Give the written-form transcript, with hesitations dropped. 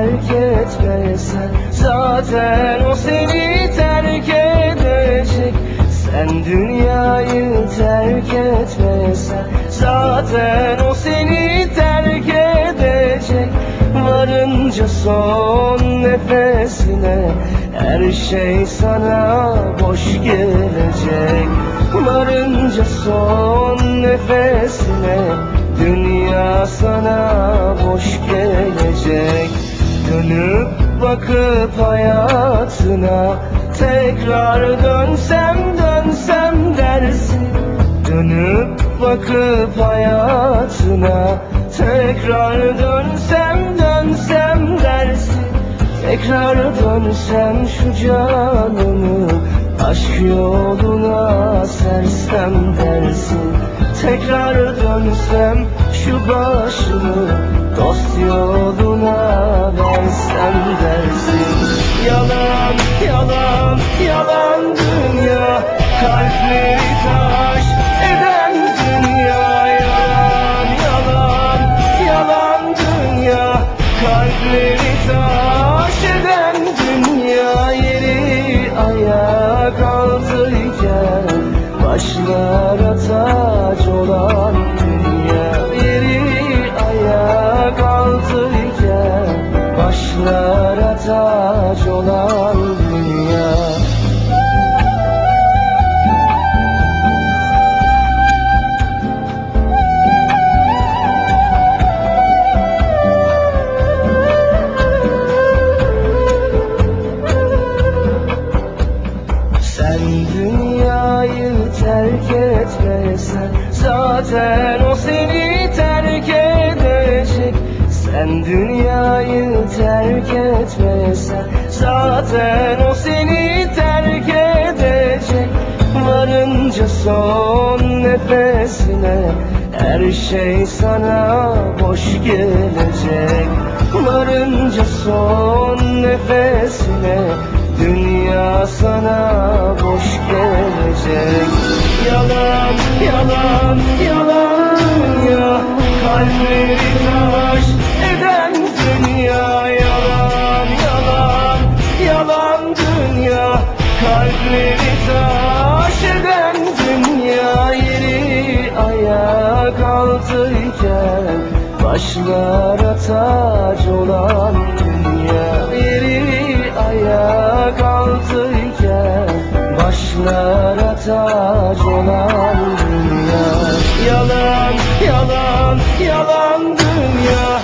terk etmesen, zaten o seni terk edecek. Sen dünyayı terk etmesen, zaten o seni terk edecek. Varınca son nefesine her şey sana boş gelecek. Varınca son nefesine dünya sana boş gelecek. Dönüp bakıp hayatına tekrar dönsem dersin. Dönüp bakıp hayatına tekrar dönsem dersin. Tekrar dönsem şu canımı aşk yoluna sersem dersin. Tekrar dönsem şu başımı dost yoluna versem dersin. Yalan, yalan, yalan dünya, kalpleri taş eden dünya. Yalan, yalan, yalan dünya, kalpleri taş eden dünya. Yeri ayak altıyken başlara taç olan dünya. Yeri ayak altıyken başlara taç olan dünya. Sen dünyayı terk etmesen, zaten o seni terk edecek. Sen dünyayı terk etmesen, zaten o seni terk edecek. Varınca son nefesine her şey sana boş gelecek. Varınca son nefesine dünya sana boş gelecek. Yalan, yalan, yalan dünya, kalpleri taş eden dünya. Yalan, yalan, yalan dünya, kalpleri taş eden dünya. Yeri ayak altıyken başlara taç olan dünya. Yeri ayak altıyken başlara taç olan dünya. Yalan, yalan, yalan dünya,